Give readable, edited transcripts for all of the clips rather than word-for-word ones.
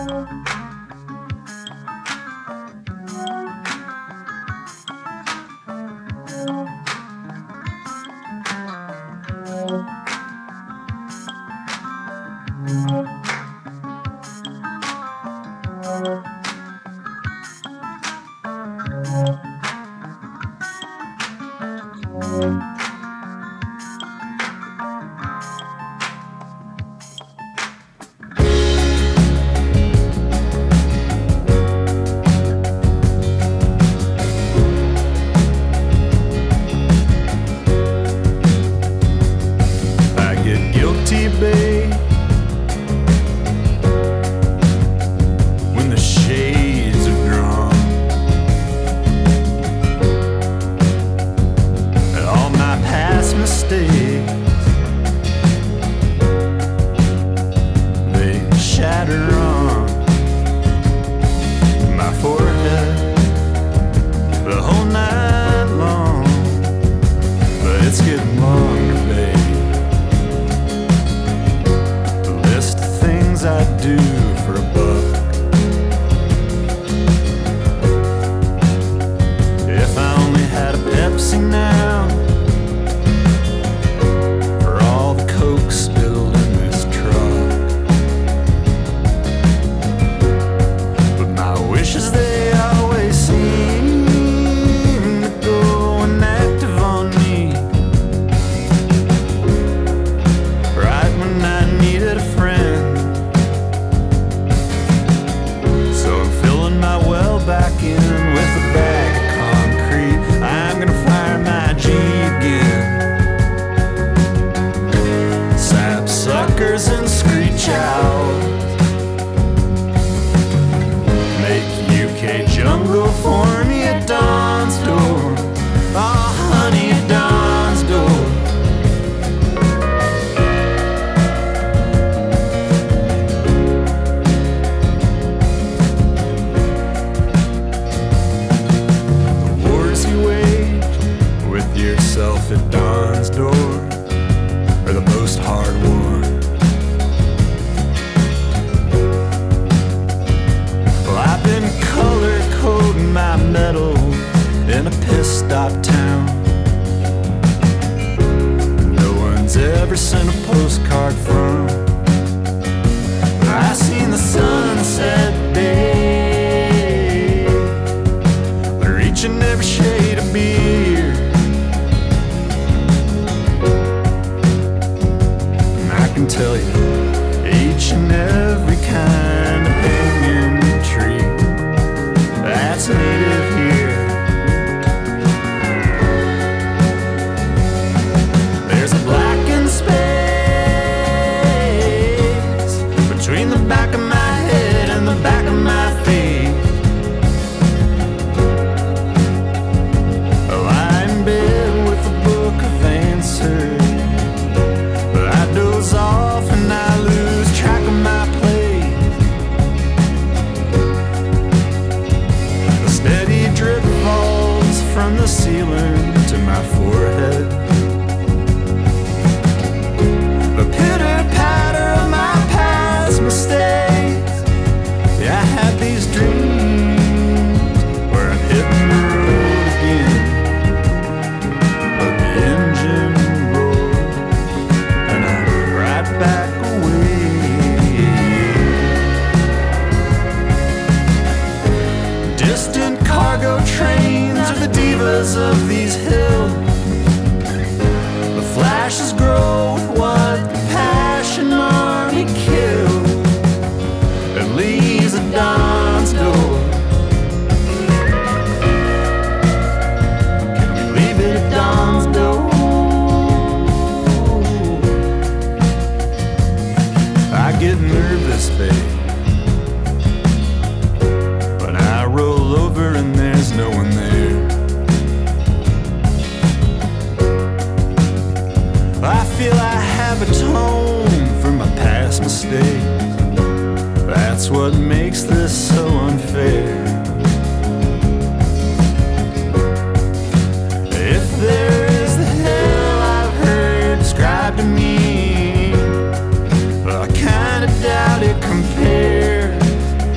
Doubt it compares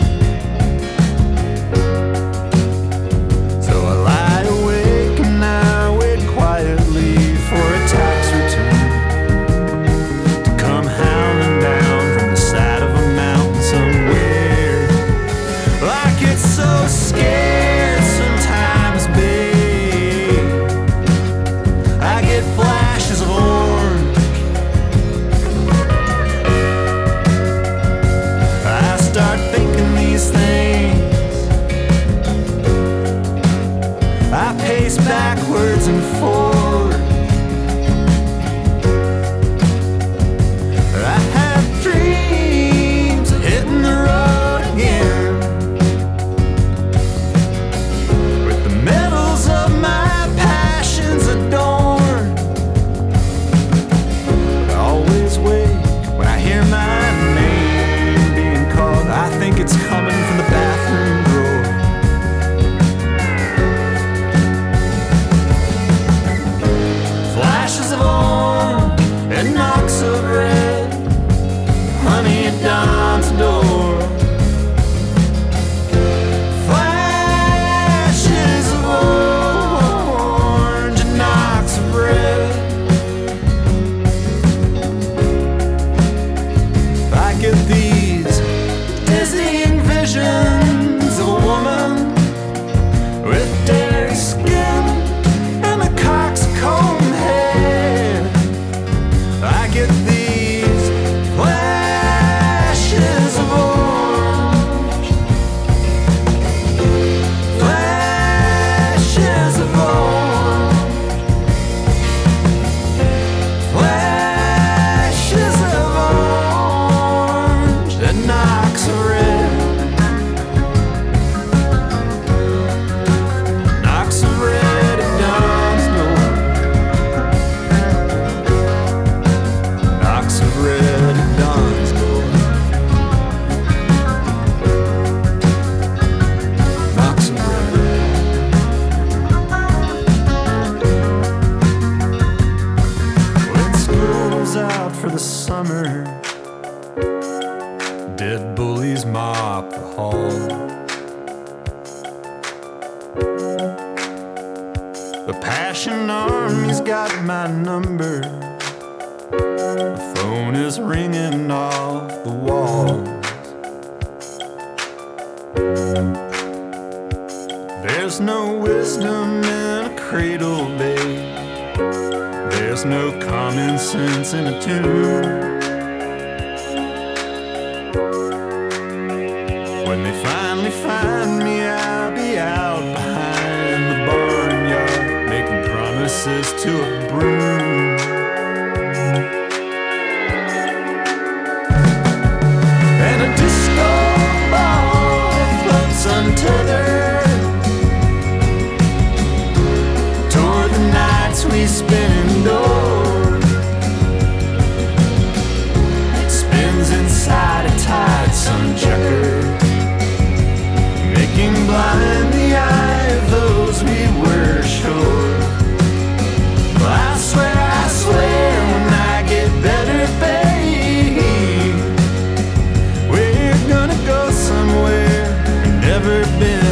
dawn's door. Flashes of orange and knocks of red. I get these dizzying visions of a woman with dairy skin and a coxcomb head. I get these flashes of orange, flashes of orange, flashes of orange that knocks a red. Knocks a red at dawn's door. Knocks a red at dawn's door. Knocks a red. When school's out for the summer, dead bullies mop the hall. The Passion Army's got my number. The phone is ringing off the walls. There's no wisdom in a cradle, babe. There's no common sense in a tune. When they finally find me, I'll be out behind the barnyard, making promises to a broom. And a disco ball floats untethered toward the nights we spend indoors. It spins inside a tight sun checker, making blind the eye of those we were sure. Well, I swear, when I get better, babe, we're gonna go somewhere we've never been